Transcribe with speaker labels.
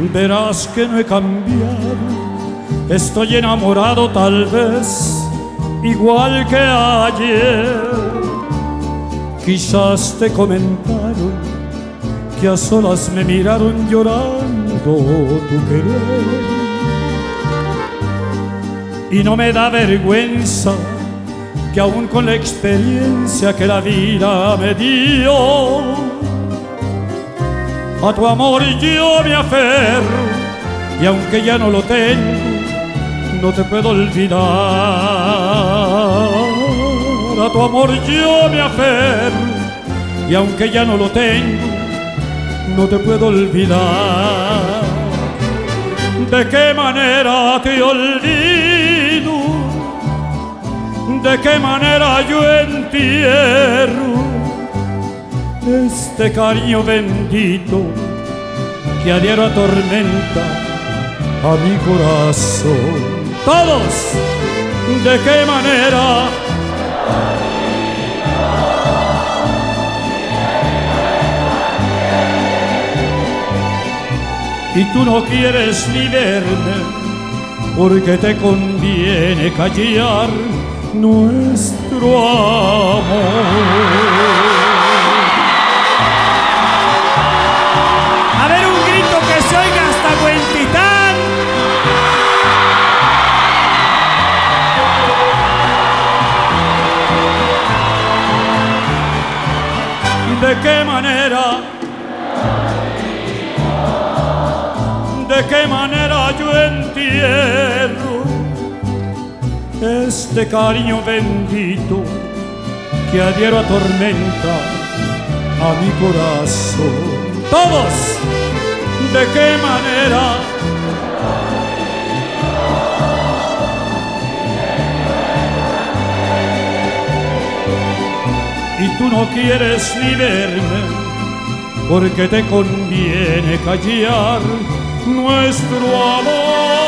Speaker 1: Verás que no he cambiado, estoy enamorado tal vez, igual que ayer. Quizás te comentaron que a solas me miraron llorando tu querer. Y no me da vergüenza que aún con la experiencia que la vida me dio, a tu amor yo me aferro, y aunque ya no lo tengo, no te puedo olvidar. A tu amor yo me aferro, y aunque ya no lo tengo, no te puedo olvidar. ¿De qué manera te olvido? ¿De qué manera yo entierro este cariño bendito que a diario atormenta a mi corazón? Todos, ¿de qué manera? Y tú no quieres ni verme porque te conviene callar nuestro amor.
Speaker 2: A ver, un grito que se oiga hasta Huentitán.
Speaker 1: ¿De qué manera? ¿De qué manera yo entierro este cariño bendito que a diario atormenta a mi corazón? Todos, ¿de qué manera? Y tú no quieres ni verme porque te conviene callar nuestro amor.